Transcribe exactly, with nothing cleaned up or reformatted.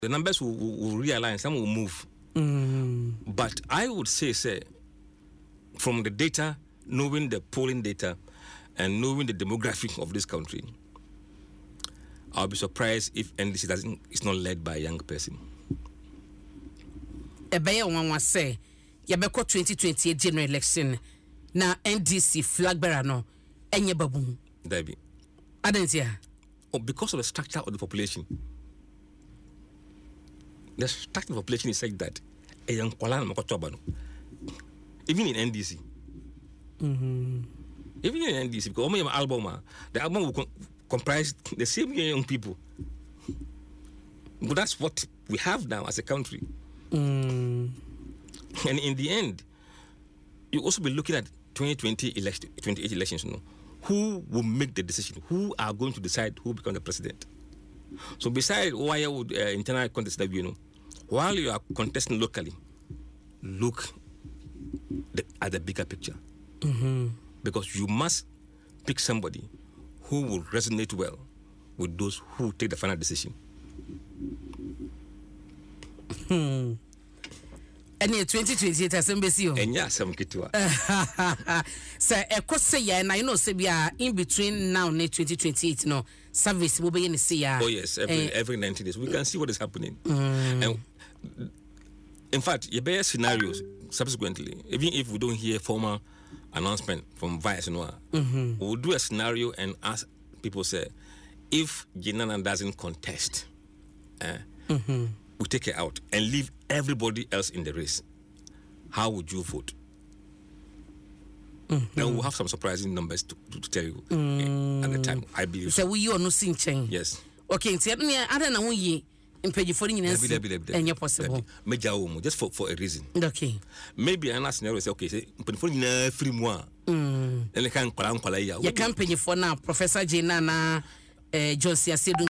the numbers will, will, will realign, some will move. Mm. But I would say, say, from the data, knowing the polling data, and knowing the demographic of this country, I'll be surprised if N D C doesn't is not led by a young person. Ebeye one say, yabeko twenty twenty-eight general election na N D C flag bearer no enye babum. Dabi. Adentia. Oh, because of the structure of the population. The structure of the population is such that a young Kuala Makotobano, even in N D C. Mm-hmm. Even in N D C, because my album, the album will com- comprise the same young people. But that's what we have now as a country. Mm. And in the end, you also be looking at twenty twenty election, twenty-eight elections. You know, who will make the decision? Who are going to decide who becomes the president? So besides why would uh, internal contest, you know, while you are contesting locally, look the, at the bigger picture. Mm-hmm. Because you must pick somebody who will resonate well with those who take the final decision. Hmm. And in twenty twenty-eight, as embassy, and yeah, some kitwa. Sir, a course say, and I know, say, we are in between now and twenty twenty-eight. No service will be in the sea. Oh, yes, every, uh, every ninety days. We can see what is happening. Mm. And in fact, you bear scenarios subsequently, even if we don't hear formal announcement from Vice, you know, mm-hmm. we'll do a scenario and ask people, say, if Jinana doesn't contest, eh, mm-hmm. we take it out and leave everybody else in the race. How would you vote? Mm-hmm. Then we'll have some surprising numbers to, to, to tell you mm. at the time, I believe. So, we are no seeing change. Yes. Okay, so I don't know ye in page for you and you're possible. Just for, for a reason. Okay. Maybe another scenario say, okay, say, for three more. And they can't call you can't pay for now, Professor Jenana, uh, Josia said.